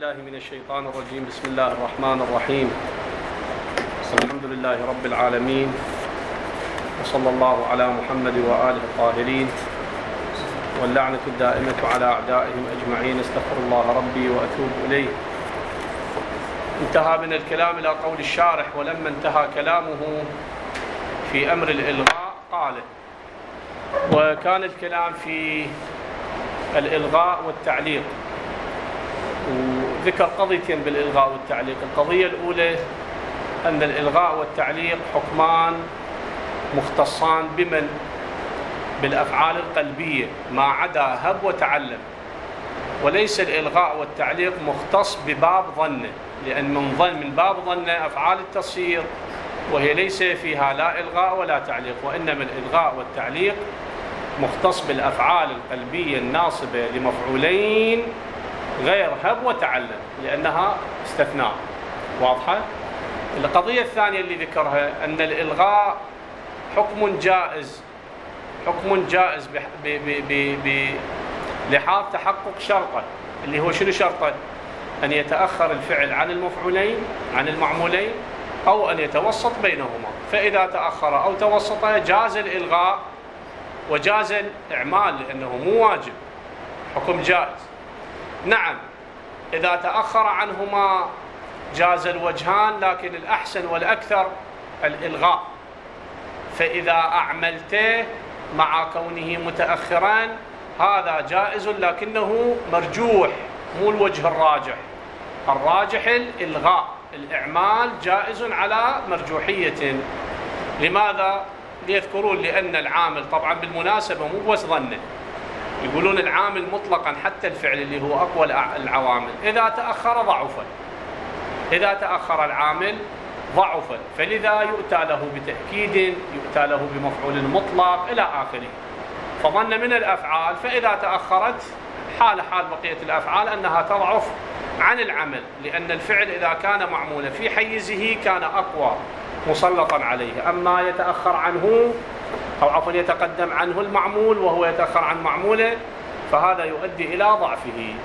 بالله من الشيطان الرجيم. بسم الله الرحمن الرحيم. الحمد لله رب العالمين، وصلى الله على محمد وآله الطاهرين، واللعنة الدائمة على أعدائهم أجمعين. استغفر الله ربي وأتوب إليه. انتهى من الكلام إلى قول الشارح: ولما انتهى كلامه في أمر الإلغاء قال. وكان الكلام في الإلغاء والتعليق، وذكر قضيتين بالإلغاء والتعليق. القضية الأولى أن الإلغاء والتعليق حكمان مختصان بمن؟ بالأفعال القلبية ما عدا هب وتعلم، وليس الإلغاء والتعليق مختص بباب ظنه، لأن من باب ظنه أفعال التصير، وهي ليس فيها لا إلغاء ولا تعليق، وإنما الإلغاء والتعليق مختص بالأفعال القلبية الناصبة لمفعولين غير هب وتعلم، لأنها استثناء. واضحة؟ القضية الثانية اللي ذكرها أن الإلغاء حكم جائز لحاظ تحقق شرطه، اللي هو شنو شرطه؟ أن يتأخر الفعل عن المفعولين عن المعمولين، أو أن يتوسط بينهما. فإذا تأخر أو توسط جاز الإلغاء وجاز الإعمال، لأنه مو واجب، حكم جائز. نعم، إذا تأخر عنهما جاز الوجهان، لكن الأحسن والأكثر الإلغاء. فإذا أعملته مع كونه متأخرا هذا جائز، لكنه مرجوح، مو الوجه الراجح. الراجح الإلغاء، الإعمال جائز على مرجوحية. لماذا؟ ليذكرون لأن العامل، طبعا بالمناسبة مو بس ظنه، يقولون العامل مطلقا حتى الفعل اللي هو أقوى العوامل إذا تأخر ضعف، إذا تأخر العامل ضعف، فلذا يؤتى له بتأكيد، يؤتى له بمفعول مطلق إلى آخره. فظن من الأفعال، فإذا تأخرت حال بقية الأفعال أنها تضعف عن العمل، لأن الفعل إذا كان معمولا في حيزه كان أقوى مسلطا عليه. أما يتأخر عنه، أو عفوا يتقدم عنه المعمول وهو يتأخر عن معموله، فهذا يؤدي إلى ضعفه.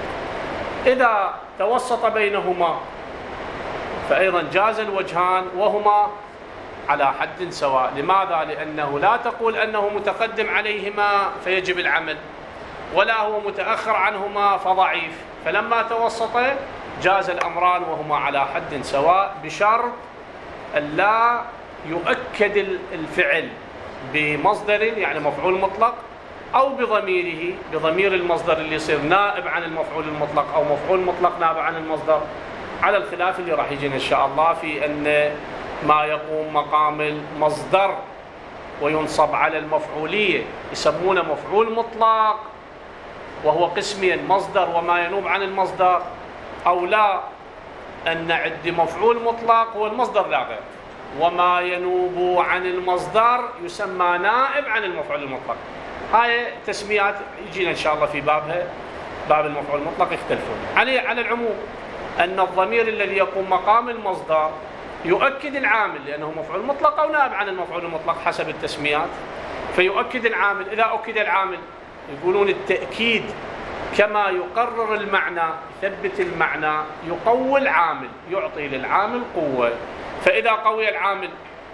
إذا توسط بينهما فأيضا جاز الوجهان وهما على حد سواء. لماذا؟ لأنه لا تقول أنه متقدم عليهما فيجب العمل، ولا هو متأخر عنهما فضعيف. فلما توسط جاز الأمران وهما على حد سواء، بشرط ألا يؤكد الفعل بمصدر، يعني مفعول مطلق، أو بضمير المصدر اللي يصير نائب عن المفعول المطلق، أو مفعول مطلق نائب عن المصدر، على الخلاف اللي راح يجينا إن شاء الله في أن ما يقوم مقام المصدر وينصب على المفعولية يسمونه مفعول مطلق، وهو قسمين: مصدر وما ينوب عن المصدر، أو لا، أن نعد مفعول مطلق هو المصدر لا غير، وما ينوب عن المصدر يسمى نائب عن المفعول المطلق. هاي تسميات يجينا إن شاء الله في بابها، باب المفعول المطلق يختلفون. على العموم أن الضمير الذي يقوم مقام المصدر يؤكد العامل، لأنه مفعول مطلق أو نائب عن المفعول المطلق حسب التسميات، فيؤكد العامل. إذا أكد العامل، يقولون التأكيد كما يقرر المعنى، يثبت المعنى، يقوي العامل، يعطي للعامل قوة. فإذا قوي العامل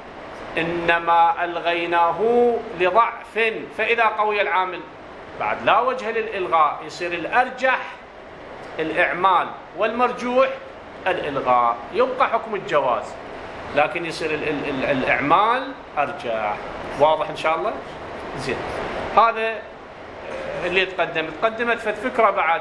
إنما ألغيناه لضعف، فإذا قوي العامل بعد لا وجه للإلغاء، يصير الأرجح الإعمال والمرجوح الإلغاء، يبقى حكم الجواز، لكن يصير الإعمال أرجح. واضح إن شاء الله؟ زين. هذا اللي تقدمت فكرة بعد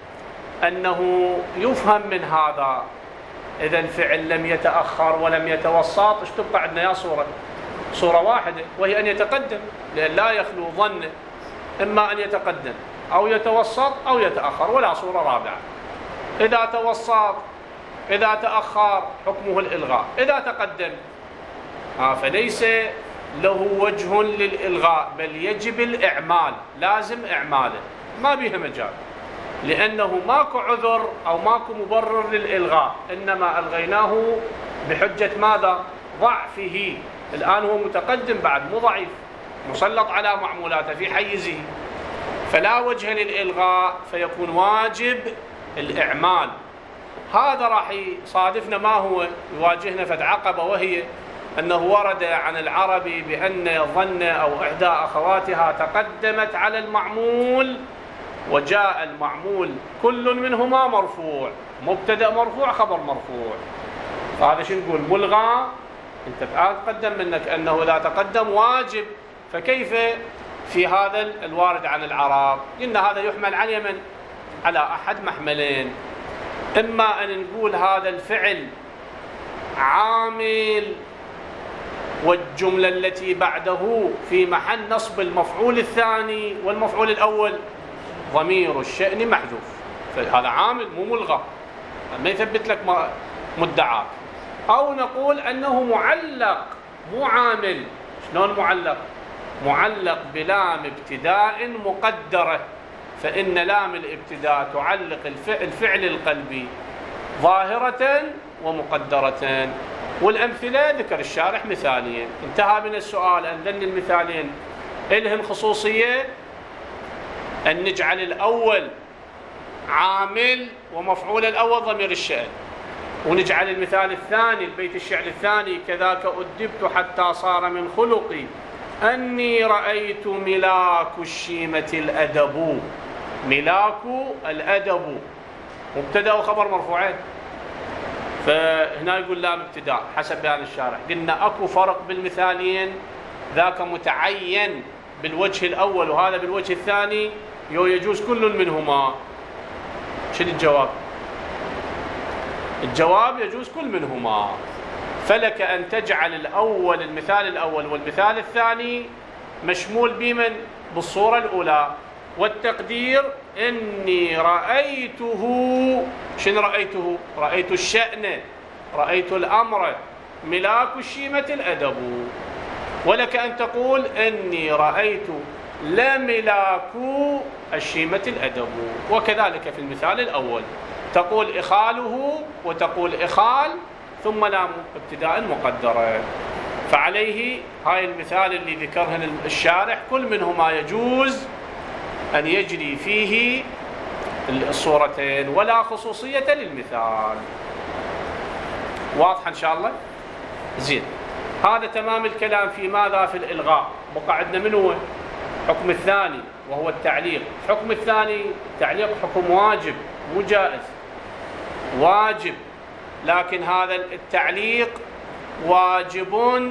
أنه يفهم من هذا إذا الفعل لم يتأخر ولم يتوسط، ايش تبقى عندنا؟ يا صورة واحدة، وهي أن يتقدم، لأن لا يخلو ظن إما أن يتقدم أو يتوسط أو يتأخر، ولا صورة رابعة. إذا توسط، إذا تأخر حكمه الإلغاء، إذا تقدم فليس له وجه للإلغاء، بل يجب الإعمال، لازم إعماله، ما بيها مجال، لأنه ماكو عذر أو ماكو مبرر للإلغاء، إنما ألغيناه بحجة ماذا؟ ضعفه. الآن هو متقدم بعد، مو ضعيف، مسلط على معمولاته في حيزه، فلا وجه للإلغاء، فيكون واجب الإعمال. هذا راح يصادفنا ما هو يواجهنا فد عقبة، وهي أنه ورد عن العربي بأن ظن أو إحدى أخواتها تقدمت على المعمول وجاء المعمول كل منهما مرفوع، مبتدأ مرفوع خبر مرفوع، فهذا شو نقول؟ ملغى. أنت الآن تقدم منك أنه إذا تقدم واجب، فكيف في هذا الوارد عن العرب؟ إن هذا يحمل على من؟ على أحد محملين، إما أن نقول هذا الفعل عامل والجملة التي بعده في محل نصب المفعول الثاني والمفعول الأول ضمير الشأن محذوف، فهذا عامل مو ملغى، ما يثبت لك مدعاك. أو نقول أنه معلق مو عامل. شلون معلق؟ معلق بلام ابتداء مقدرة، فإن لام الابتداء تعلق الفعل القلبي ظاهرة ومقدرة. والأمثلة ذكر الشارح مثالين، انتهى من السؤال أن ذن المثالين إلهن خصوصية أن نجعل الأول عامل ومفعول الأول ضمير الشأن، ونجعل المثال الثاني البيت الشعر الثاني كذاك أدبت حتى صار من خلقي أني رأيت ملاك الشيمة الأدب. ملاك الأدب مبتدأ وخبر مرفوعين، فهنا يقول لام ابتداء حسب بيان الشارح. قلنا أكو فرق بالمثالين، ذاك متعين بالوجه الأول وهذا بالوجه الثاني، يجوز كل منهما. شنو الجواب؟ الجواب يجوز كل منهما، فلك أن تجعل الأول المثال الأول والمثال الثاني مشمول بمن؟ بالصورة الأولى، والتقدير إني رأيته. شنو رأيته؟ رأيت الشأن، رأيت الأمر، ملاك الشيمة الأدب. ولك أن تقول إني رأيت لملاك الشيمة الأدب، وكذلك في المثال الأول تقول إخاله وتقول إخال ثم لام ابتداء مقدرة. فعليه هاي المثال اللي ذكرهن الشارح كل منهما يجوز أن يجري فيه الصورتين ولا خصوصية للمثال. واضح إن شاء الله؟ زين، هذا تمام الكلام في ماذا؟ في الإلغاء. بقى عندنا من هو؟ حكم الثاني وهو التعليق. حكم الثاني التعليق حكم واجب مو جائز، واجب، لكن هذا التعليق واجب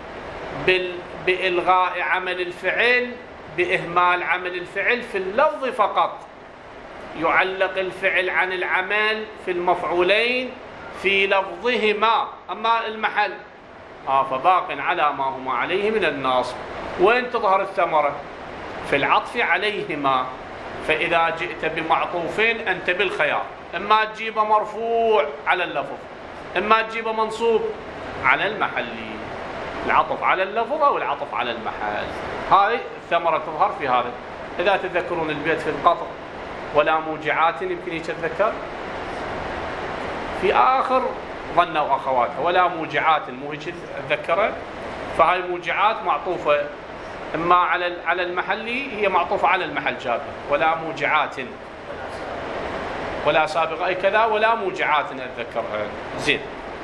بإلغاء عمل الفعل، بإهمال عمل الفعل في اللفظ فقط. يعلق الفعل عن العمل في المفعولين في لفظهما، أما المحل فباق على ما هما عليه من النصب. وين تظهر الثمرة؟ في العطف عليهما. فإذا جئت بمعطوفين أنت بالخيار، إما تجيبه مرفوع على اللفظ، إما تجيبه منصوب على المحل، العطف على اللفظ أو العطف على المحل. هاي الثمرة تظهر في هذا. إذا تذكرون البيت في القطر ولا موجعات، يمكن يتذكر في آخر ظنوا أخواتها ولا موجعات، مو هيك تذكره؟ فهاي موجعات معطوفة إما على المحلي، هي معطوفة على المحل جابه، ولا موجعات ولا سابقة أي كذا ولا موجعات أتذكرها. زين،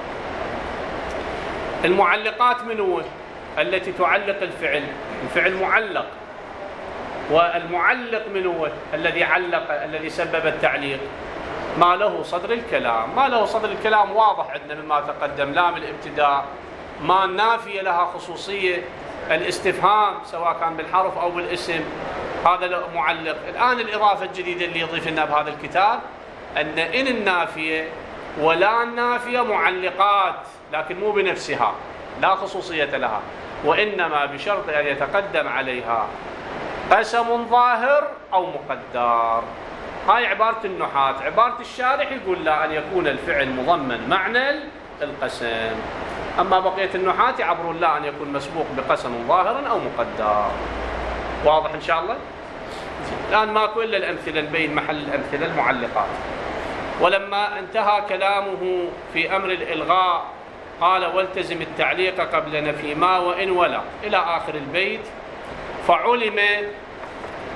المعلقات من هو؟ التي تعلق الفعل، الفعل معلق. والمعلق من هو؟ الذي علق، الذي سبب التعليق. ما له صدر الكلام. ما له صدر الكلام واضح عندنا مما تقدم، لام الابتداء، ما نافية لها خصوصية، الاستفهام سواء كان بالحرف أو بالاسم، هذا معلق. الآن الإضافة الجديدة اللي يضيف لنا بهذا الكتاب أن إن النافية ولا النافية معلقات، لكن مو بنفسها، لا خصوصية لها، وإنما بشرط أن يتقدم عليها قسم ظاهر أو مقدر. هاي عبارة النحاة. عبارة الشارح يقول لا، أن يكون الفعل مضمن معنى القسم. أما بقية النحاة يعبرون لا، أن يكون مسبوق بقسم ظاهر أو مقدر. واضح إن شاء الله؟ الآن ماكو إلا الأمثلة، نبين محل الأمثلة المعلقات. ولما انتهى كلامه في أمر الإلغاء قال والتزم التعليق قبل نفي ما وإن ولا إلى آخر البيت. فعلم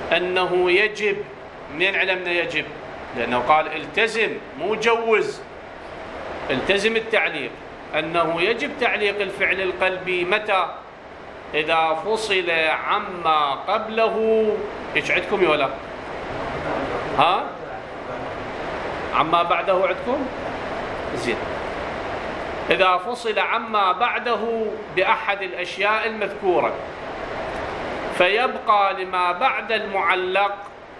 أنه يجب. منين علمنا يجب؟ لأنه قال التزم مو جوز. التزم التعليق أنه يجب تعليق الفعل القلبي متى؟ إذا فصل عما قبله. إيش عندكم يا ولا؟ ها؟ عما بعده عندكم؟ زين. إذا فصل عما بعده بأحد الأشياء المذكورة فيبقى لما بعد المعلق،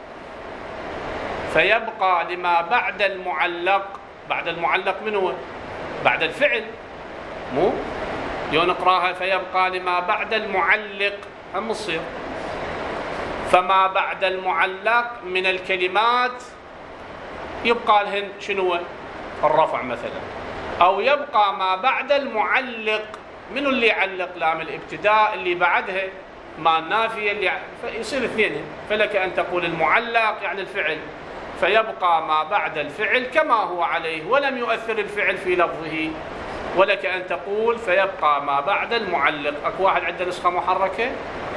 فيبقى لما بعد المعلق. بعد المعلق من هو؟ بعد الفعل، مو نقراها فيبقى لما بعد المعلق، هم تصير. فما بعد المعلق من الكلمات يبقى لهن شنو؟ الرفع مثلا. أو يبقى ما بعد المعلق. من اللي يعلق؟ لام الابتداء اللي بعدها، ما النافية اللي فيصير اثنين. فلك أن تقول المعلق يعني الفعل، فيبقى ما بعد الفعل كما هو عليه ولم يؤثر الفعل في لفظه. ولك أن تقول فيبقى ما بعد المعلق. أكو واحد عنده نسخة محركة؟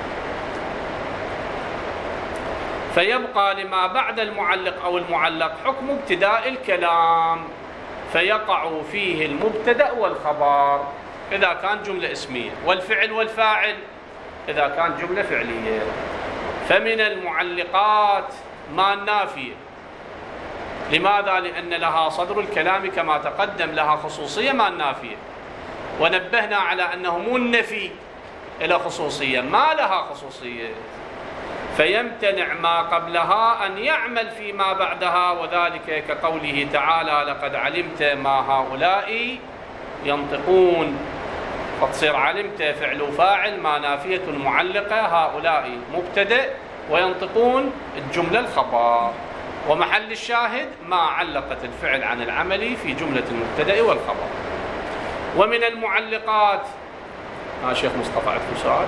فيبقى لما بعد المعلق أو المعلق حكم ابتداء الكلام، فيقع فيه المبتدأ والخبر إذا كان جملة اسمية، والفعل والفاعل إذا كان جملة فعلية. فمن المعلقات ما النافية. لماذا؟ لأن لها صدر الكلام كما تقدم، لها خصوصية ما النافية، ونبهنا على أنه مو النفي إلى خصوصية، ما لها خصوصية، فيمتنع ما قبلها أن يعمل فيما بعدها. وذلك كقوله تعالى لقد علمت ما هؤلاء ينطقون. فتصير علمت فعل وفاعل، ما نافية معلقة، هؤلاء مبتدأ، وينطقون الجملة الخبر. ومحل الشاهد ما علقت الفعل عن العمل في جملة المبتدأ والخبر. ومن المعلقات شيخ مصطفى عندكم سؤال؟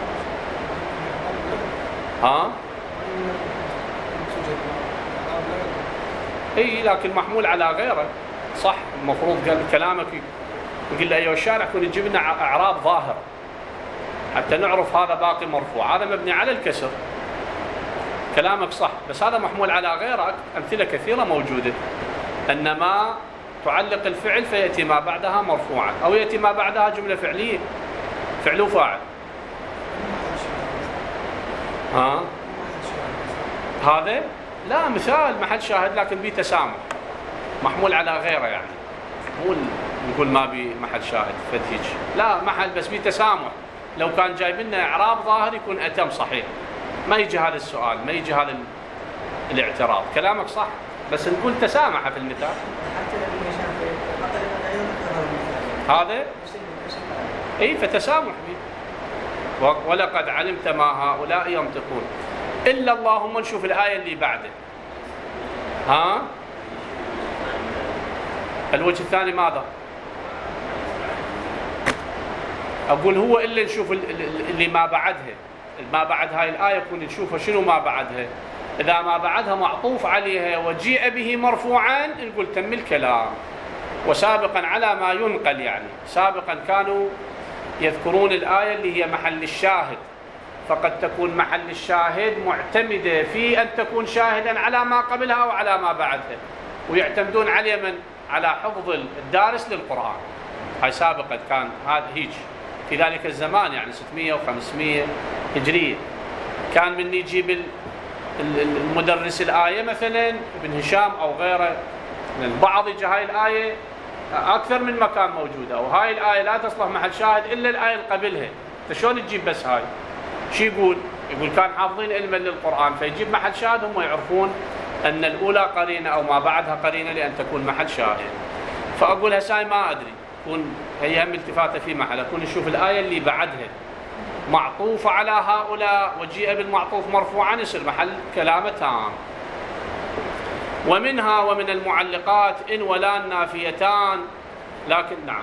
اي لكن محمول على غيره، صح. المفروض قال كلامك يقول له ايها الشارع كن يجيب لنا اعراب ظاهر حتى نعرف هذا باقي مرفوع، هذا مبني على الكسر. كلامك صح، بس هذا محمول على غيره. امثله كثيره موجوده ان ما تعلق الفعل فياتي ما بعدها مرفوعا، او ياتي ما بعدها جمله فعليه، فعل وفاعل. هذا لا مثال محل شاهد، لكن به تسامح، محمول على غيره، يعني مو نقول ما بي محل شاهد فتيج، لا محل بس به تسامح. لو كان جايب لنا اعراب ظاهر يكون اتم صحيح، ما يجي هذا السؤال، ما يجي هذا الاعتراض. كلامك صح، بس نقول تسامح في المثال. هذا اي فتسامح به. ولقد علمت ما هؤلاء ينطقون. إلا اللهم نشوف الآية اللي بعده. الوجه الثاني ماذا؟ أقول هو إلا نشوف اللي ما بعدها، ما بعد هاي الآية كون نشوفها شنو ما بعدها. إذا ما بعدها معطوف عليها وجيء به مرفوعا نقول تم الكلام. وسابقا على ما ينقل، يعني سابقا كانوا يذكرون الآية اللي هي محل الشاهد، فقد تكون محل الشاهد معتمدة في أن تكون شاهدا على ما قبلها أو على ما بعدها، ويعتمدون عليه من على حفظ الدارس للقرآن. هاي سابقا كان هذا هيج في ذلك الزمان، يعني 600 و500 هجرية. كان من يجيب المدرس الآية مثلا ابن هشام أو غيره من البعض، يجي هاي الآية أكثر من مكان موجودة، وهاي الآية لا تصلح محل شاهد إلا الآية اللي قبلها. فشون تجيب بس هاي؟ شو يقول كان حافظين علما للقرآن، فيجيب محل شاهد هم يعرفون أن الأولى قرينة أو ما بعدها قرينة لأن تكون محل شاهد. فأقول هساي ما أدري، كون هي هم التفاتة في محل، أكون نشوف الآية اللي بعدها معطوف على هؤلاء وجيء بالمعطوف مرفوعا يصير محل كلامه تام. ومنها ومن المعلقات إن ولان نافيتان، لكن نعم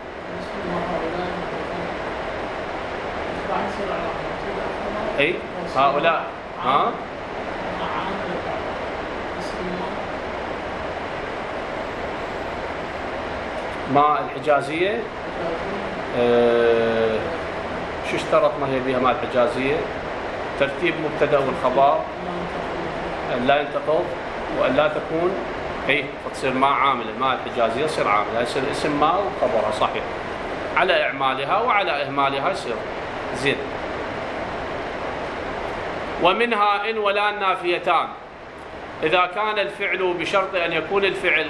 أي هؤلاء ما الحجازية شو اشترط ما هي بها ما الحجازية؟ ترتيب مبتدأ والخبر، أن لا ينتقض، وأن لا تكون اي تصير ما عامله، ما الحجازيه تصير عامله، يصير اسم ما وخبرها صحيح على اعمالها وعلى اهمالها يصير زين. ومنها إن ولا النافيتان إذا كان الفعل بشرط أن يكون الفعل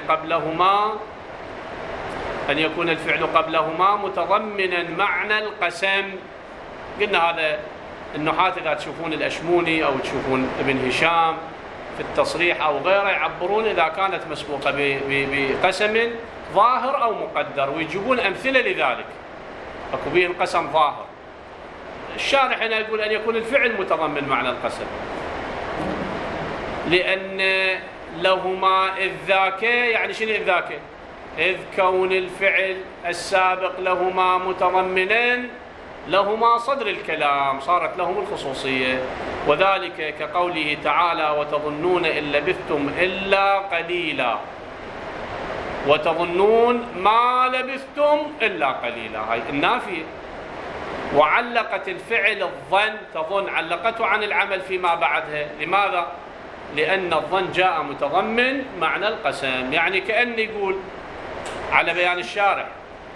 قبلهما متضمنا معنى القسم. قلنا هذا النحاة إذا تشوفون الأشموني أو تشوفون ابن هشام في التصريح أو غيره يعبرون إذا كانت مسبوقة بقسم ظاهر أو مقدر، ويجيبون أمثلة لذلك أكو بين قسم ظاهر. الشارح هنا يقول أن يكون الفعل متضمن معنى القسم، لأن لهما إذ ذاك، يعني شنو إذ ذاك؟ إذ كون الفعل السابق لهما متضمنا لهما صدر الكلام، صارت لهم الخصوصية. وذلك كقوله تعالى وتظنون إن لبثتم إلا قليلا، وتظنون ما لبثتم إلا قليلا، هاي النافية. وعلقت الفعل الظن، تظن علقته عن العمل فيما بعدها. لماذا؟ لأن الظن جاء متضمن معنى القسم، يعني كأن يقول على بيان الشارح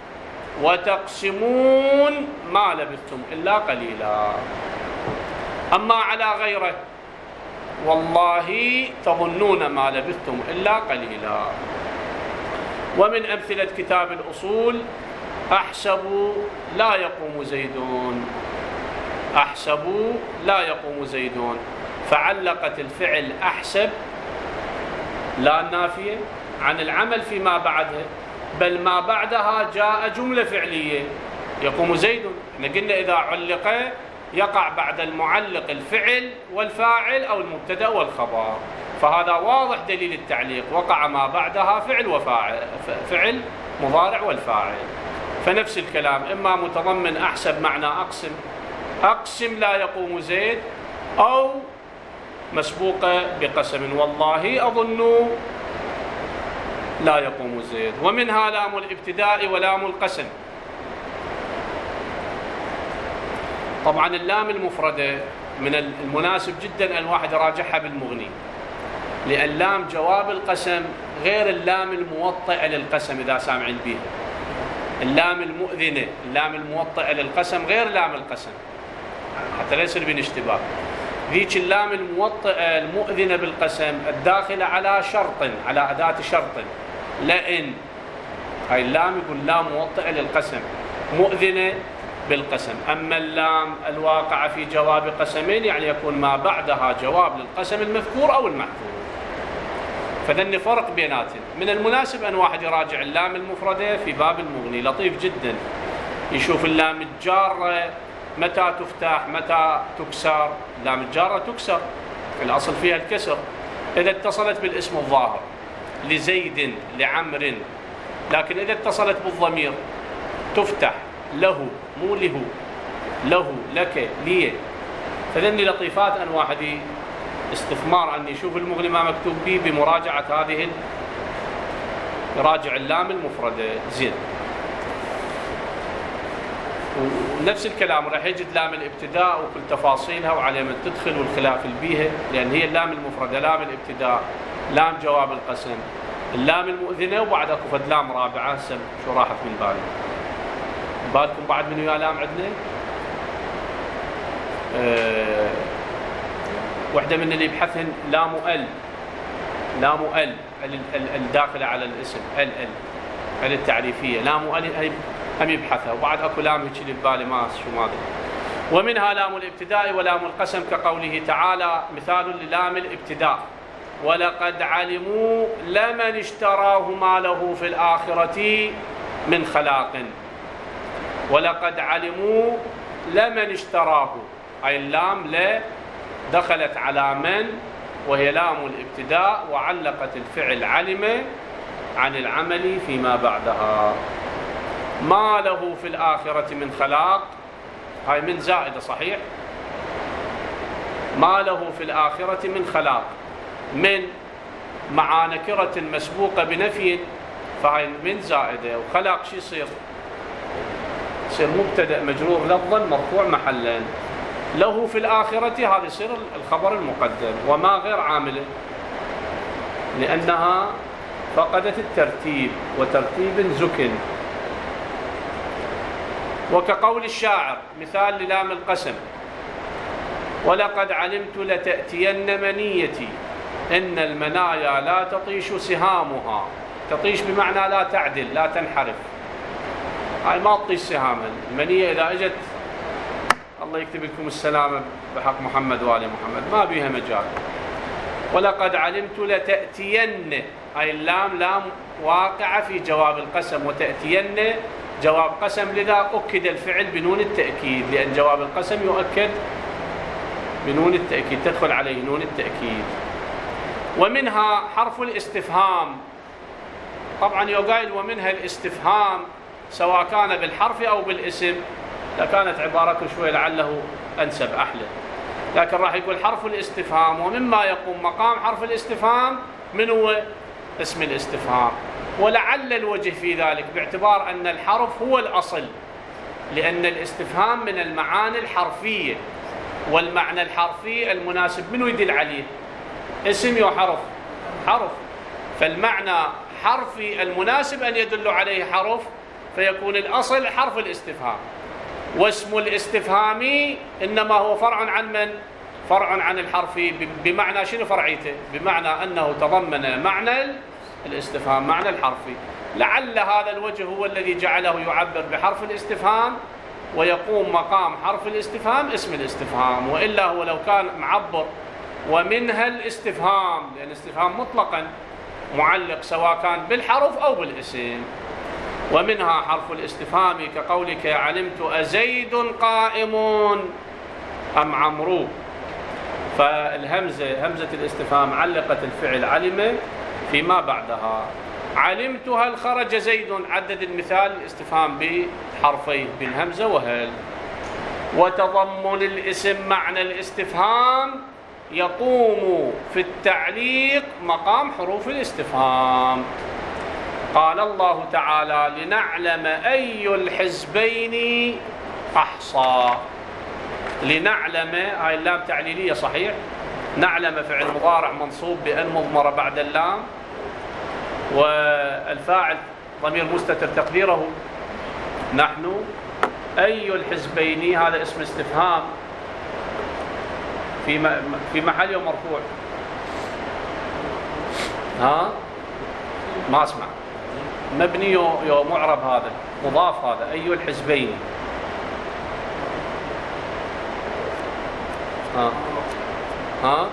وتقسمون ما لبثتم إلا قليلا. أما على غيره والله تظنون ما لبثتم إلا قليلا. ومن أمثلة كتاب الأصول أحسب لا يقوم زيدون، أحسب لا يقوم زيدون، فعلقت الفعل أحسب لا النافية عن العمل فيما بعدها، بل ما بعدها جاء جملة فعلية يقوم زيد. احنا قلنا إذا علق يقع بعد المعلق الفعل والفاعل أو المبتدأ والخبر، فهذا واضح دليل التعليق، وقع ما بعدها فعل وفاعل، فعل مضارع والفاعل. فنفس الكلام إما متضمن أحسب معنى أقسم، أقسم لا يقوم زيد، أو مسبوقة بقسم والله أظن لا يقوم زيد. ومنها لام الابتداء ولام القسم. طبعا اللام المفردة من المناسب جدا أن الواحد يراجعها بالمغني، لأن لام جواب القسم غير اللام الموطئة للقسم إذا سامعين بها. اللام المؤذنة، اللام الموطئة للقسم غير لام القسم، حتى لا يصير بين اشتباه. ذيك اللام الموطئة المؤذنة بالقسم الداخلة على شرط، على أداة شرط، لأن هاي اللام يقول لام موطئة للقسم مؤذنة بالقسم. أما اللام الواقعة في جواب قسمين يعني يكون ما بعدها جواب للقسم المذكور أو المحذوف. فذن فرق بيناتهم. من المناسب أن واحد يراجع اللام المفردة في باب المغني، لطيف جدا، يشوف اللام الجارة متى تفتح متى تكسر. اللام الجارة تكسر، الأصل فيها الكسر إذا اتصلت بالاسم الظاهر لزيد لعمر، لكن إذا اتصلت بالضمير تفتح له، مو له، له لك لي. فذني لطيفات أن واحد استثمار أن يشوف المغني ما مكتوب به بمراجعة هذه، يراجع اللام المفردة زين. ونفس الكلام راح يجد لام الابتداء وكل تفاصيلها وعلى من تدخل والخلاف البيها، لأن هي اللام المفردة لام الابتداء، لام جواب القسم، اللام المؤذنة، وبعد اكو فد لام رابعة شو راحت من بالي. بالكم بعد من ويا لام عندنا وحده من اللي يبحثهن لام ال، لام ال الداخله على الاسم، ال التعريفيه، لام ال هم يبحثها. وبعد اكو لام هيك اللي ببالي ما شو ما ادري. ومنها لام الابتداء ولام القسم كقوله تعالى مثال للام الابتداء ولقد علموا لمن اشتراه ما له في الآخرة من خلاق. ولقد علموا لمن اشتراه، أي اللام لا دخلت على من وهي لام الابتداء وعلقت الفعل علم عن العمل فيما بعدها. ما له في الآخرة من خلاق، هاي من زائدة صحيح، ما له في الآخرة من خلاق، من مع نكرة مسبوقة بنفي، فهاي من زائدة. وخلاق شو يصير؟ يصير مبتدأ مجرور لفظا مرفوع محلا. له في الآخرة هذا يصير الخبر المقدم، وما غير عاملة لأنها فقدت الترتيب، وترتيب زكن. وكقول الشاعر مثال للام القسم: ولقد علمت لتأتين منيتي إن المنايا لا تطيش سهامها. تطيش بمعنى لا تعدل، لا تنحرف، هاي ما تطيش سهامها. المنية إذا اجت الله يكتب لكم السلامة بحق محمد وآل محمد ما بيها مجال. ولقد علمت لتأتين، هاي اللام لام واقعة في جواب القسم، وتأتين جواب قسم، لذا أكد الفعل بنون التأكيد، لأن جواب القسم يؤكد بنون التأكيد، تدخل عليه نون التأكيد. ومنها حرف الاستفهام. طبعا يقال ومنها الاستفهام سواء كان بالحرف أو بالاسم، لكانت عبارته شوي لعله أنسب أحلى، لكن راح يقول حرف الاستفهام. ومما يقوم مقام حرف الاستفهام من هو اسم الاستفهام، ولعل الوجه في ذلك باعتبار أن الحرف هو الأصل، لأن الاستفهام من المعاني الحرفية، والمعنى الحرفي المناسب منه يدل عليه اسم يو حرف، حرف، فالمعنى حرفي المناسب أن يدل عليه حرف، فيكون الأصل حرف الاستفهام. واسم الاستفهامي إنما هو فرع عن من؟ فرع عن الحرفي. بمعنى شنو فرعيته؟ بمعنى أنه تضمن معنى الاستفهام، معنى الحرفي. لعل هذا الوجه هو الذي جعله يعبر بحرف الاستفهام، ويقوم مقام حرف الاستفهام اسم الاستفهام. وإلا هو لو كان معبر ومنها الاستفهام، لأن الاستفهام مطلقا معلق سواء كان بالحرف أو بالاسم. ومنها حرف الاستفهام كقولك علمت أزيد قائم أم عمرو، فالهمزة همزة الاستفهام علقت الفعل علم فيما بعدها. علمت هل خرج زيد، عدد المثال الاستفهام بحرفين بالهمزة وهل. وتضمن الاسم معنى الاستفهام يقوم في التعليق مقام حروف الاستفهام. قال الله تعالى لنعلم أي الحزبين أحصى. لنعلم هاي اللام تعليلية صحيح، نعلم فعل مضارع منصوب بأن مضمرة بعد اللام، والفاعل ضمير مستتر تقديره نحن. أي الحزبين هذا اسم استفهام في محل مرفوع. ها ما اسمع، مبني يو معرب، هذا مضاف، هذا أي الحزبين. ها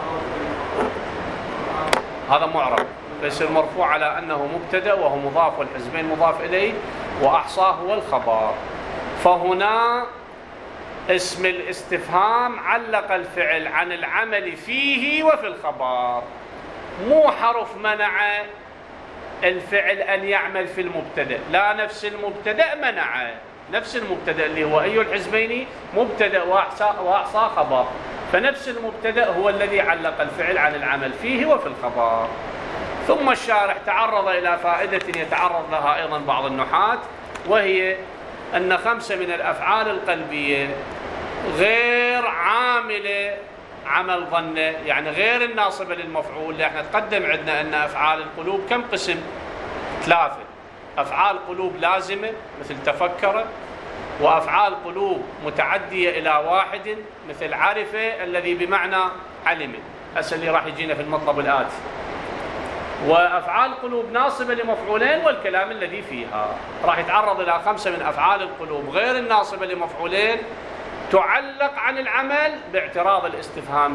هذا معرب، يصير مرفوع على أنه مبتدأ وهو مضاف، والحزبين مضاف إليه، وأحصاه هو الخبر. فهنا اسم الاستفهام علق الفعل عن العمل فيه وفي الخبر، مو حرف منع الفعل أن يعمل في المبتدأ، لا، نفس المبتدأ منع، نفس المبتدأ اللي هو أي الحزبين مبتدأ وأحصى خبر، فنفس المبتدأ هو الذي علق الفعل عن العمل فيه وفي الخبر. ثم الشارح تعرض إلى فائدة يتعرض لها أيضا بعض النحاة، وهي أن 5 من الأفعال القلبية غير عاملة عمل ظنه، يعني غير الناصبة للمفعول. احنا تقدم عندنا أن أفعال القلوب كم قسم؟ 3. أفعال قلوب لازمة مثل تفكر، وأفعال قلوب متعدية إلى 1 مثل عرفة الذي بمعنى علم، هسه اللي راح يجينا في المطلب الآتي. وأفعال قلوب ناصبة لمفعولين والكلام الذي فيها. راح يتعرض إلى 5 من أفعال القلوب غير الناصبة لمفعولين تعلق عن العمل باعتراض الاستفهام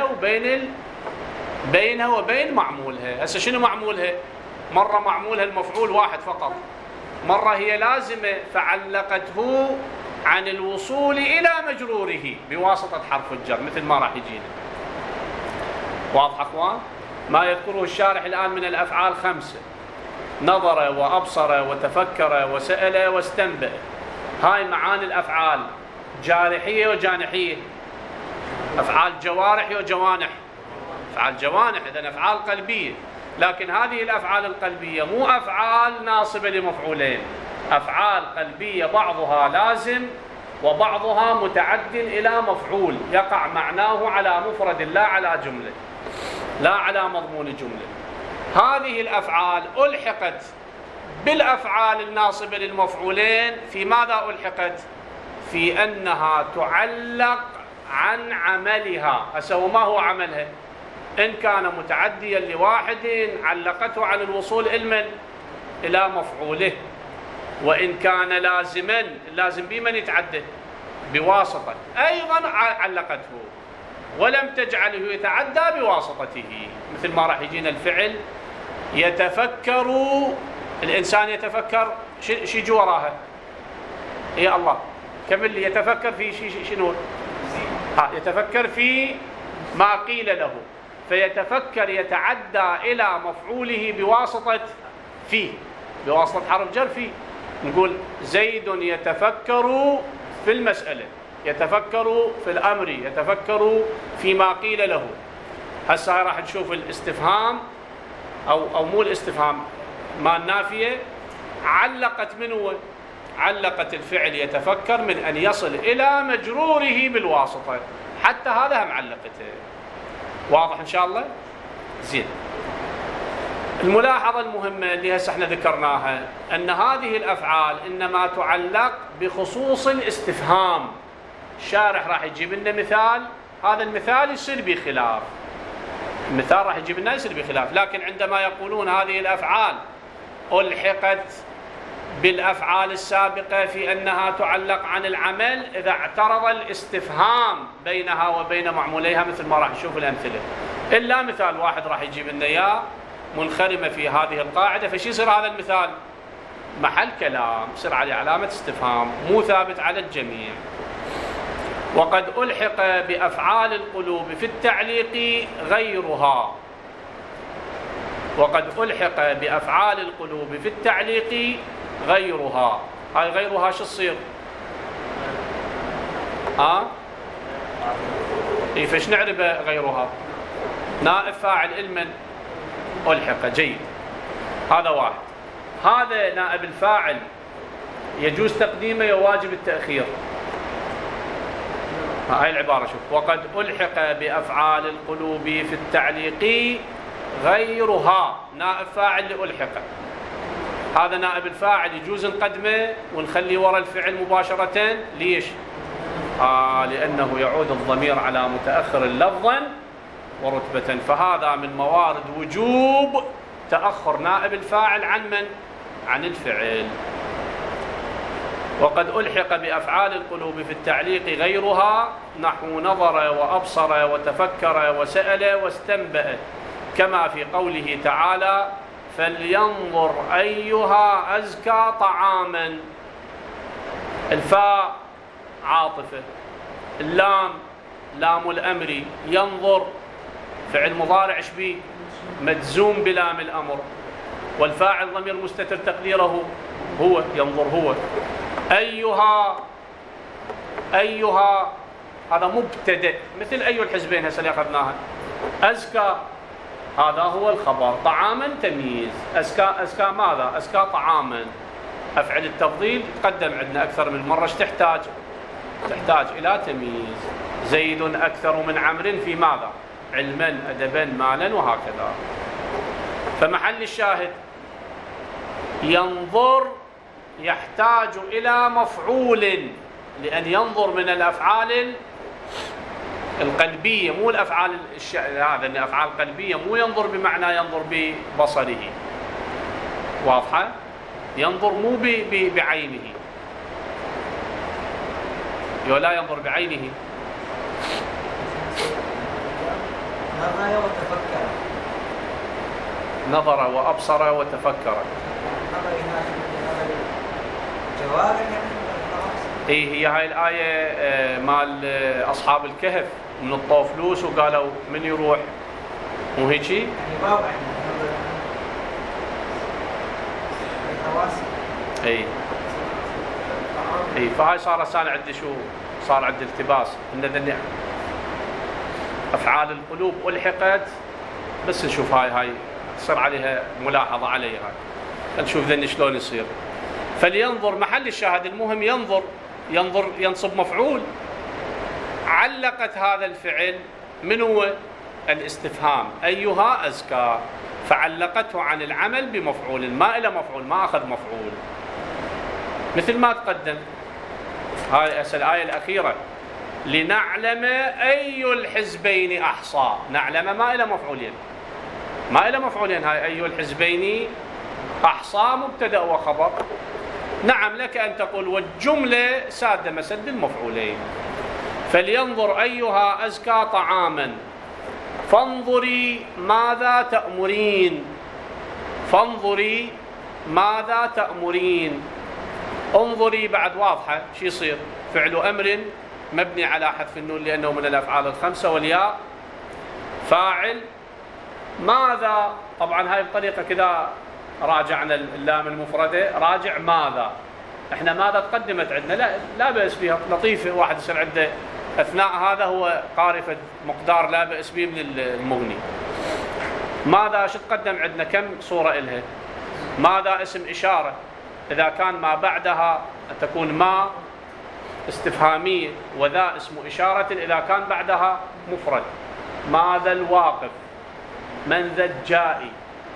بينها وبين معمولها. هسه شنو معمولها؟ مرة معمولها المفعول واحد فقط، مرة هي لازمة فعلقته عن الوصول إلى مجروره بواسطة حرف الجر، مثل ما راح يجينا. واضح أخوان؟ ما يذكره الشارح الآن من الأفعال 5: نظر وأبصر وتفكر وسأل واستنبأ. هاي معاني الأفعال جارحية وجانحية، أفعال جوارح وجوانح، أفعال جوانح إذن أفعال قلبية. لكن هذه الأفعال القلبية مو أفعال ناصبة لمفعولين، أفعال قلبية بعضها لازم وبعضها متعد إلى مفعول يقع معناه على مفرد لا على جملة، لا على مضمون جملة. هذه الأفعال ألحقت بالأفعال الناصبة للمفعولين. في ماذا ألحقت؟ في أنها تعلق عن عملها. هسه وما هو عملها؟ إن كان متعديا لواحد علقته عن الوصول إلى مفعوله، وإن كان لازما، اللازم بمن يتعدد؟ بواسطة، أيضا علقته ولم تجعله يتعدى بواسطته. مثل ما راح يجينا الفعل يتفكر، الإنسان يتفكر شي جو وراها؟ يا الله كمل لي. يتفكر في شنو؟ يتفكر في ما قيل له، فيتفكر يتعدى إلى مفعوله بواسطة فيه، بواسطة حرف جر فيه. نقول زيد يتفكر في المسألة، يتفكر في الأمر، يتفكر فيما قيل له. هسه راح نشوف الاستفهام أو مو الاستفهام، ما النافية علقت منه، علقت الفعل يتفكر من أن يصل إلى مجروره بالواسطة، حتى هذا هم علقته. واضح إن شاء الله؟ زين. الملاحظة المهمة اللي هسه احنا ذكرناها أن هذه الأفعال إنما تعلق بخصوص الاستفهام. الشارح راح يجيب لنا مثال، هذا المثال يصير بخلاف، المثال راح يجيب لنا يصير بخلاف. لكن عندما يقولون هذه الأفعال ألحقت بالأفعال السابقة في أنها تعلق عن العمل إذا اعترض الاستفهام بينها وبين معموليها، مثل ما راح نشوف الأمثلة. إلا مثال واحد راح يجيب لنا إياه منخرمة في هذه القاعدة، فشي يصير هذا المثال؟ محل كلام، يصير عليه علامة استفهام، مو ثابت على الجميع. وقد ألحق بأفعال القلوب في التعليق غيرها. وقد ألحق بأفعال القلوب في التعليق غيرها. هاي غيرها شو تصير؟ فايش نعرف غيرها؟ نائب فاعل المن ألحق. جيد، هذا واحد. هذا نائب الفاعل يجوز تقديمه يواجب التأخير. هاي العبارة شوف، وقد ألحق بأفعال القلوب في التعليق غيرها، نائب فاعل لألحق. هذا نائب الفاعل يجوز نقدمه ونخلي وراء الفعل مباشرة. ليش؟ لأنه يعود الضمير على متأخر لفظا ورتبة، فهذا من موارد وجوب تأخر نائب الفاعل عن من؟ عن الفعل. وقد ألحق بأفعال القلوب في التعليق غيرها، نحو نظر وأبصر وتفكر وسأل واستنبأ، كما في قوله تعالى فلينظر أيها أزكى طعاما. الفاء عاطفة، اللام لام الأمر، ينظر فعل مضارع شبيه مجزوم بلام الأمر، والفاعل ضمير مستتر تقديره هو، ينظر هو. أيها هذا مبتدأ، مثل أي الحزبين هسه اللي أخذناها. أزكى هذا هو الخبر، طعاما تمييز. أزكى ماذا؟ أزكى طعاما. أفعل التفضيل تقدم عندنا أكثر من مرة. تحتاج إلى تمييز. زيد أكثر من عمرو في ماذا؟ علما، أدبا، مالا، وهكذا. فمحل الشاهد ينظر يحتاج إلى مفعول، لأن ينظر من الأفعال القلبية، مو الأفعال هذا الأفعال القلبية، مو ينظر بمعنى ينظر ببصره. واضحة؟ ينظر مو بعينه، ولا ينظر بعينه. نظر وأبصر وتفكر. هي هاي الآية مال أصحاب الكهف من الطوفلوس وقالوا من يروح، مو هيجي؟ اي فهاي صار سال عندي شو صار عندي التباس ان ذني افعال القلوب الحقت. بس نشوف هاي تصير عليها ملاحظه عليها، نشوف ذني شلون يصير. فلينظر محل الشاهد المهم ينظر ينصب مفعول. علقت هذا الفعل من هو؟ الاستفهام، أيها أزكى. فعلقته عن العمل بمفعول، ما إلى مفعول، ما أخذ مفعول، مثل ما تقدم. هاي الآية الأخيرة لنعلم أي الحزبين أحصى، نعلم ما إلى مفعولين، ما إلى مفعولين. هاي أي الحزبين أحصى مبتدأ وخبر. نعم لك أن تقول والجملة سادة مسد المفعولين. فلينظر أيها أزكى طعاما، فانظري ماذا تأمرين، فانظري ماذا تأمرين. انظري بعد واضحة، شو يصير؟ فعل أمر مبني على حذف النون لأنه من الأفعال الخمسة، والياء فاعل. ماذا؟ طبعا هاي الطريقة كذا راجعنا اللام المفردة، راجع ماذا. احنا ماذا تقدمت عندنا، لا بأس بها، لطيفة. واحد يصير عنده أثناء هذا هو قارفة مقدار لا بأس به من المغني. ماذا شو تقدم عندنا؟ كم صورة إلها؟ ماذا اسم إشارة، إذا كان ما بعدها تكون ما استفهامية، وذا اسم إشارة إذا كان بعدها مفرد. ماذا الواقف، من ذا الجائي.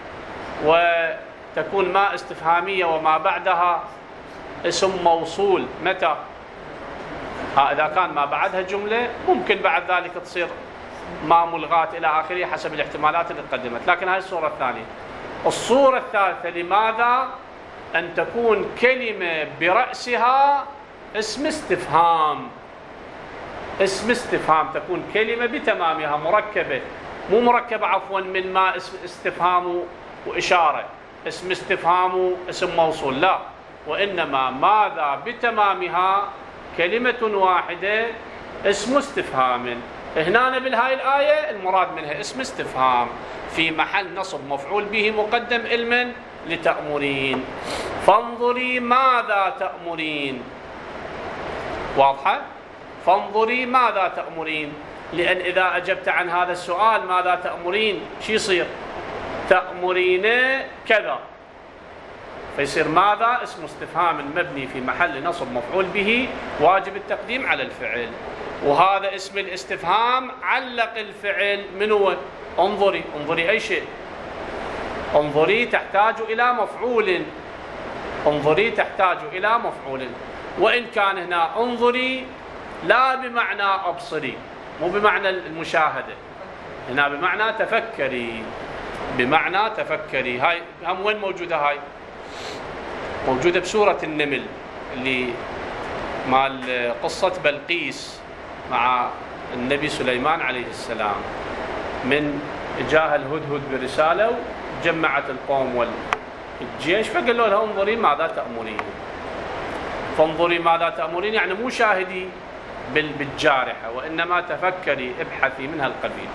وتكون ما استفهامية وما بعدها اسم موصول. متى؟ إذا كان ما بعدها جملة، ممكن بعد ذلك تصير ما ملغاة إلى آخره حسب الاحتمالات اللي تقدمت. لكن هاي الصورة الثانية. الصورة الثالثة لماذا؟ أن تكون كلمة برأسها اسم استفهام. اسم استفهام، تكون كلمة بتمامها مركبة، مو مركبة عفوا من ما اسم استفهام وإشارة، اسم استفهام اسم موصول، لا، وإنما ماذا بتمامها كلمة واحدة اسم استفهام. هنا بالهاي الآية المراد منها اسم استفهام في محل نصب مفعول به مقدم المن لتأمرين. فانظري ماذا تأمرين. واضحة؟ فانظري ماذا تأمرين، لأن إذا أجبت عن هذا السؤال ماذا تأمرين شو يصير؟ تأمرين كذا، فيصير ماذا اسم استفهام مبني في محل نصب مفعول به واجب التقديم على الفعل، وهذا اسم الاستفهام علق الفعل من هو؟ انظري. انظري أي شيء؟ انظري تحتاج إلى مفعول، انظري تحتاج إلى مفعول. وإن كان هنا انظري لا بمعنى أبصري، مو بمعنى المشاهدة، هنا بمعنى تفكري، بمعنى تفكري. هاي هم وين موجودة؟ هاي موجودة بسورة النمل اللي مال قصة بلقيس مع النبي سليمان عليه السلام. من جاء الهدهد برسالة وجمعت القوم والجيش، فقالوا لها انظري ماذا تأمرين. فانظري ماذا تأمرين يعني مو شاهدي بالجارحة، وإنما تفكري، ابحثي من هالقبيل.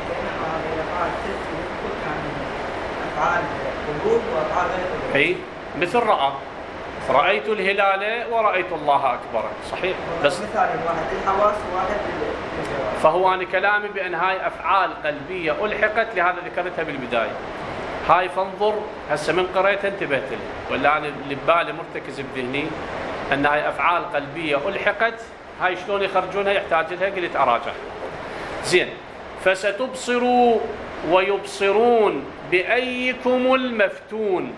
أي مثل رأى، رأيت الهلال ورأيت الله أكبر، صحيح. بس فهو أنا كلامي بأن هاي أفعال قلبية ألحقت، لهذا ذكرتها بالبداية. هاي فانظر هسه من قريتها انتبهت لي، ولا أنا اللي ببالي مرتكز بذهني أن هاي أفعال قلبية ألحقت. هاي شلون يخرجونها؟ يحتاج لها، قلت أراجع. زين. فستبصروا ويبصرون بأيكم المفتون.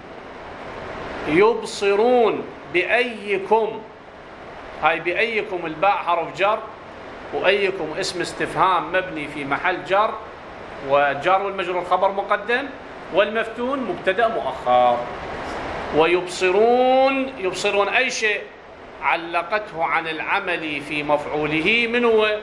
يبصرون بأيكم، هاي بأيكم الباء حرف جر، وأيكم اسم استفهام مبني في محل جر، وجار والمجرور خبر مقدم، والمفتون مبتدأ مؤخر. ويبصرون، يبصرون أي شيء علقته عن العمل في مفعوله من هو؟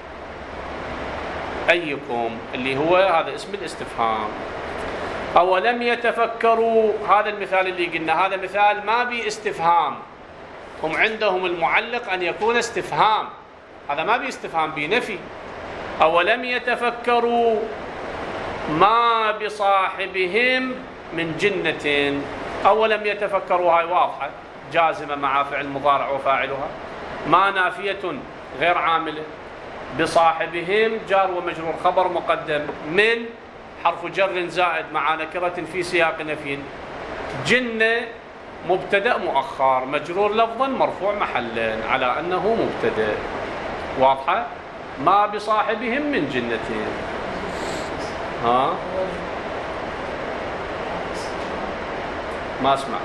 أيكم، اللي هو هذا اسم الاستفهام. أولم يتفكروا، هذا المثال اللي قلنا، هذا مثال ما بي استفهام، هم عندهم المعلق أن يكون استفهام، هذا ما بي استفهام، بي نفي. أولم يتفكروا ما بصاحبهم من جنة. أولم يتفكروا هاي واضحة جازمة مع فعل مضارع وفاعلها، ما نافية غير عاملة، بصاحبهم جار ومجرور خبر مقدم، من حرف جر زائد مع نكرة في سياق نفي، جنة مبتدأ مؤخر مجرور لفظا مرفوع محلا على أنه مبتدأ. واضحة؟ ما بصاحبهم من جنة. ما أسمع.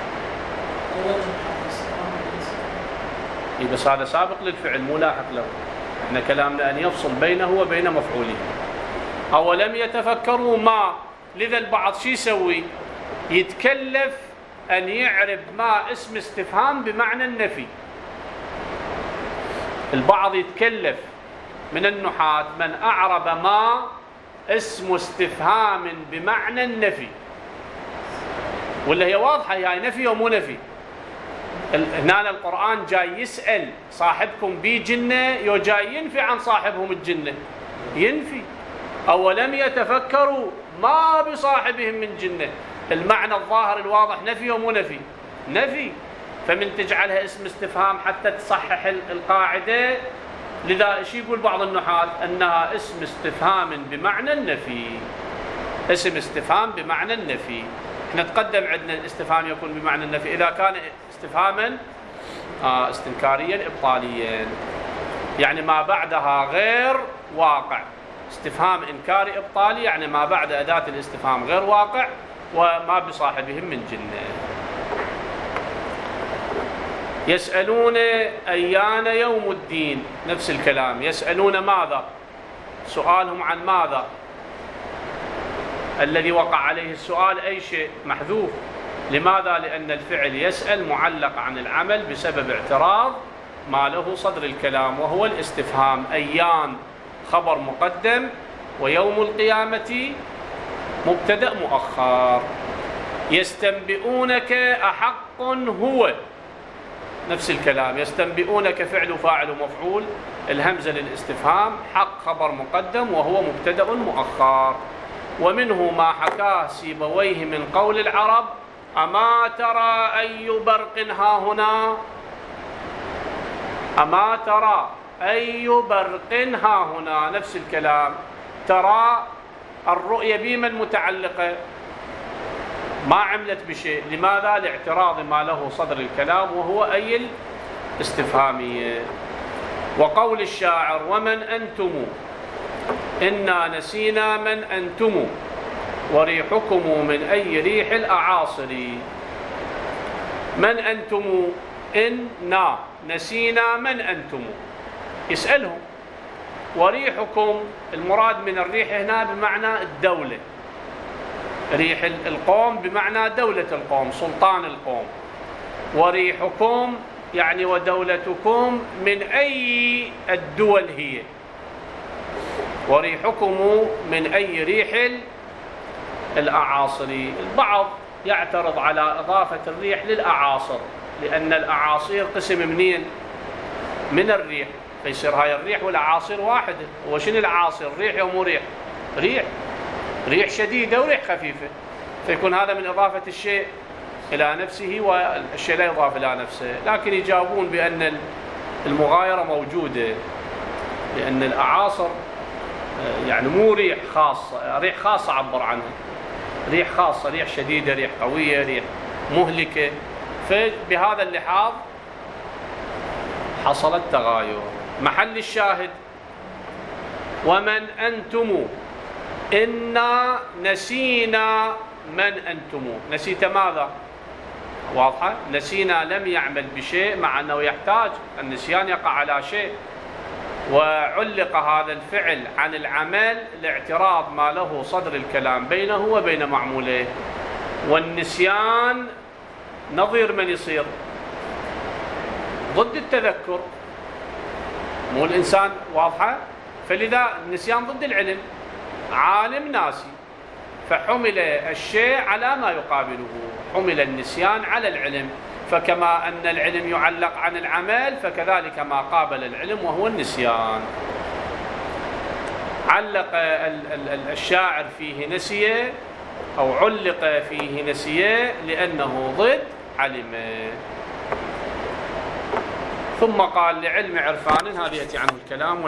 بس هذا سابق للفعل مو لاحق له. احنا كلامنا أن يفصل بينه وبين مفعوله. أولم يتفكروا ما، لذا البعض شو يسوي؟ يتكلف أن يعرب ما اسم استفهام بمعنى النفي. البعض يتكلف من النحاة من أعرب ما اسم استفهام بمعنى النفي، ولا هي واضحة، هي نفي ومو نفي. هنا القرآن جاي يسأل صاحبكم بي جنة، يو جاي ينفي عن صاحبهم الجنة، ينفي. أولم يتفكروا ما بصاحبهم من جنة، المعنى الظاهر الواضح نفي ومو نفي؟ نفي. فمن تجعلها اسم استفهام حتى تصحح القاعدة. لذا ايش يقول بعض النحاة؟ أنها اسم استفهام بمعنى النفي. اسم استفهام بمعنى النفي. احنا تقدم عندنا الاستفهام يكون بمعنى النفي إذا كان استفهاما استنكاريا إبطاليا، يعني ما بعدها غير واقع. استفهام إنكاري إبطالي يعني ما بعد أداة الاستفهام غير واقع وما بصاحبهم من جنة. يسألون أيان يوم الدين، نفس الكلام. يسألون ماذا؟ سؤالهم عن ماذا؟ الذي وقع عليه السؤال أي شيء محذوف. لماذا؟ لأن الفعل يسأل معلق عن العمل بسبب اعتراض ما له صدر الكلام وهو الاستفهام. أيان خبر مقدم، ويوم القيامة مبتدأ مؤخر. يستنبئونك أحق هو، نفس الكلام. يستنبئونك فعل فاعل ومفعول، الهمزة للاستفهام، حق خبر مقدم وهو مبتدأ مؤخر. ومنه ما حكاه سيبويه من قول العرب: أما ترى أي برق ها هنا، أما ترى أي برق ها هنا، نفس الكلام. ترى الرؤية بمن متعلقة؟ ما عملت بشيء. لماذا؟ لاعتراض ما له صدر الكلام وهو أي الاستفهامية. وقول الشاعر: ومن أنتم إنا نسينا من أنتم وريحكم من أي ريح الأعاصر. من أنتم؟ إنا نسينا من أنتم، يسألهم. وريحكم، المراد من الريح هنا بمعنى الدولة، ريح القوم بمعنى دولة القوم، سلطان القوم. وريحكم يعني ودولتكم من أي الدول هي. وريحكم من أي ريح الأعاصر. البعض يعترض على إضافة الريح للأعاصر، لأن الأعاصير قسم منين؟ من الريح، فيصير هاي الريح والأعاصير واحدة. وشنو الأعاصر؟ ريح ومو ريح؟ ريح شديدة وريح خفيفة، فيكون هذا من إضافة الشيء إلى نفسه والشيء لا يضاف إلى نفسه. لكن يجاوبون بأن المغايرة موجودة، لأن الأعاصر يعني مو ريح خاصة، ريح خاصة عبر عنها، ريح خاصة، ريح شديدة، ريح قوية، ريح مهلكة. فبهذا اللحاظ حصل التغاير. محل الشاهد: ومن أنتم إنا نسينا من أنتم. نسيت ماذا؟ واضحة؟ نسينا لم يعمل بشيء، مع أنه يحتاج النسيان يقع على شيء، وعلق هذا الفعل عن العمل لاعتراض ما له صدر الكلام بينه وبين معموله. والنسيان نظير من يصير؟ ضد التذكر، مو الإنسان. واضحة؟ فلذا النسيان ضد العلم، عالم ناسي، فحمل الشيء على ما يقابله، حمل النسيان على العلم. فكما أن العلم يعلق عن العمل، فكذلك ما قابل العلم وهو النسيان. علق الشاعر فيه نسيه، أو علق فيه نسيه لأنه ضد علم. ثم قال: لعلم عرفان، هذه يأتي عنه الكلام.